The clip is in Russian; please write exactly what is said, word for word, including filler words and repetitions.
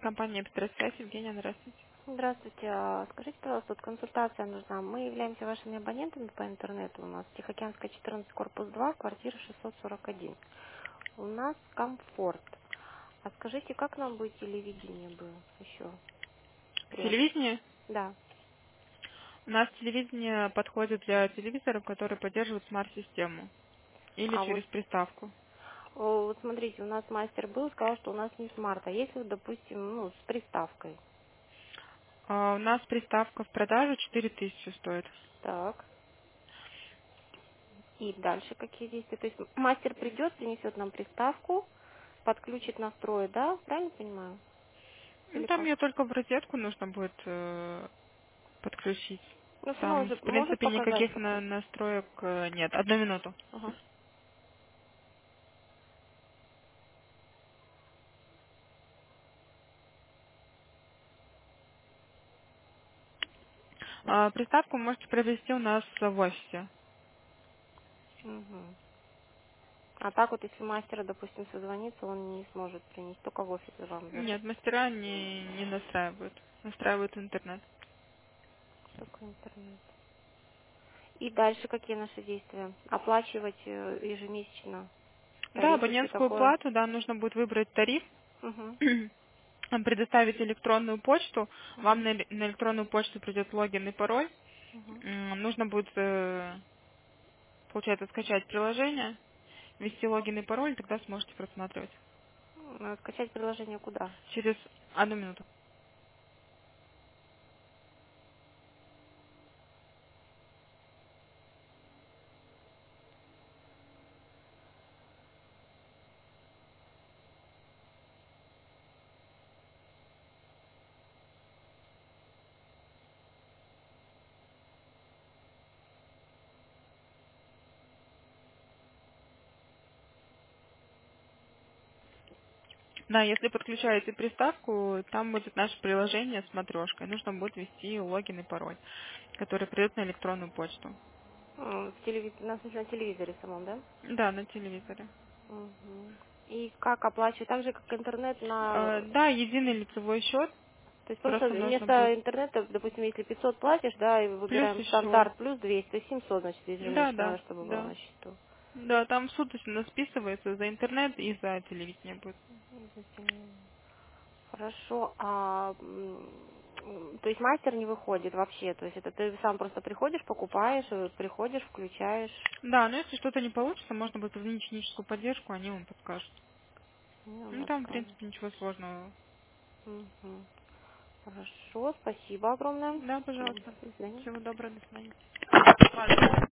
Компания «Петросвязь», Евгения, здравствуйте. Здравствуйте. А, Скажите, пожалуйста, вот консультация нужна. Мы являемся вашими абонентами по интернету. У нас Тихоокеанская, четырнадцать, корпус два, квартира шестьсот сорок один. У нас комфорт. А скажите, как нам бы телевидение бы еще приобрести? Телевидение. Да. У нас телевидение подходит для телевизоров, которые поддерживают смарт-систему или А вот, через приставку. о, вот смотрите, у нас мастер был, сказал, что у нас не смарт, а если, вот, допустим, ну, с приставкой. А у нас приставка в продаже четыре тысячи стоит. Так. И дальше какие действия? То есть мастер придет, принесет нам приставку, подключит, настроит, да? Правильно понимаю? Ну, Или там как? ее только в розетку нужно будет э, подключить. Ну, все равно Там, он же в может принципе, показать, никаких как... на- настроек э, нет. Одну минуту. Ага. А, приставку можете приобрести у нас в офисе. Угу. А так вот, если мастера, допустим, созвониться, он не сможет принести, только в офисе вам, да? Нет, мастера не, не настраивают. Настраивают интернет. Только интернет. И дальше какие наши действия? Оплачивать э, ежемесячно Да, тарифы, все абонентскую такое? плату, да, нужно будет выбрать тариф, Угу. предоставить электронную почту. Вам Угу. на, эле- на электронную почту придет логин и пароль. Угу. М, Нужно будет, э, получается, скачать приложение, ввести логин и пароль, тогда сможете просматривать. Надо скачать приложение куда? Через одну минуту. Да, если подключаете приставку, там будет наше приложение с матрешкой. Нужно будет ввести логин и пароль, который придет на электронную почту. М, В телевиз... На, смысле, на телевизоре самом, да? Да, на телевизоре. Угу. И как оплачивать? Так же, как интернет Э, на... Да, единый лицевой счет. То есть просто Просто нужно будет вместо интернета, допустим, если пятьсот платишь, да, и плюс выбираем еще. стандарт плюс двести, то есть семьсот, значит, Да, ежемесячно да, надо, чтобы было да. на счету. Да, там суточно списывается за интернет и за телевидение будет. Обязательно. Хорошо, а м, м, то есть мастер не выходит вообще, то есть это ты сам просто приходишь, покупаешь, э, приходишь, включаешь. Да, но если что-то не получится, можно будет позвонить в техническую поддержку, они вам подскажут. Ну, он Ну, там, в расскажет. принципе, ничего сложного. Мгм. Хорошо, спасибо огромное. Да, Мгм. пожалуйста. До свидания. Всего доброго, до свидания.